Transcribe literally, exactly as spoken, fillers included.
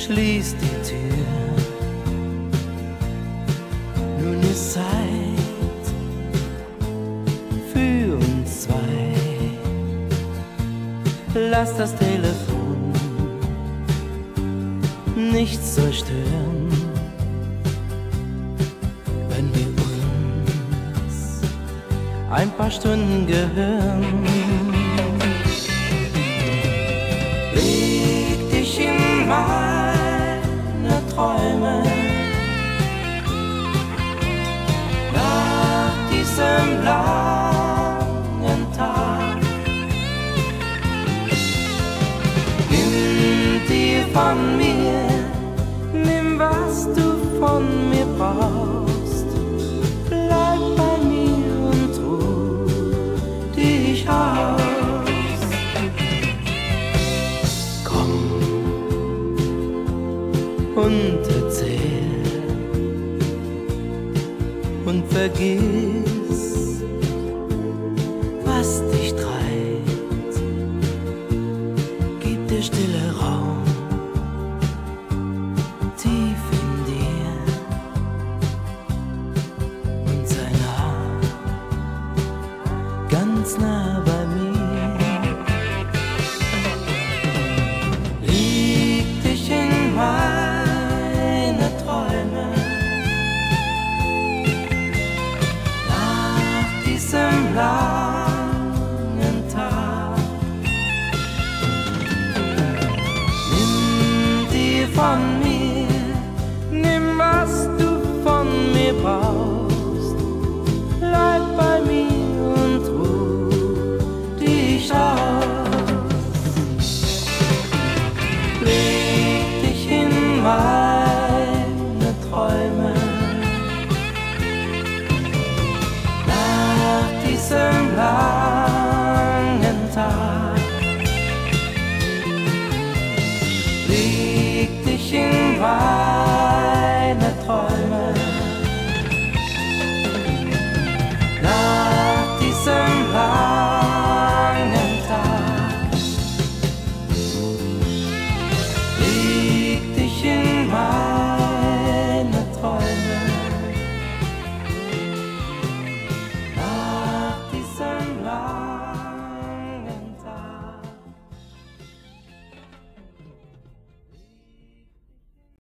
schließ die Tür. Nun ist Zeit für uns zwei. Lass das Telefon nicht so stören, wenn wir uns ein paar Stunden gehören. Leg dich in meine Träume nach diesem langen Tag. Nimm dir von mir, nimm was du von mir brauchst. Bleib bei mir und ruh dich aus. Komm und erzähl und vergiss, was dich treibt. Gib dir stille Raum tief in dir und sei nah, ganz nah bei mir. Leg dich in meine Träume nach diesem langen Tag. Nimm dir von mir, nimm was du von mir brauchst. Bleib bei mir und ruh dich aus. Leg dich in meine Träume nach diesem langen Tag. Leg dich in meine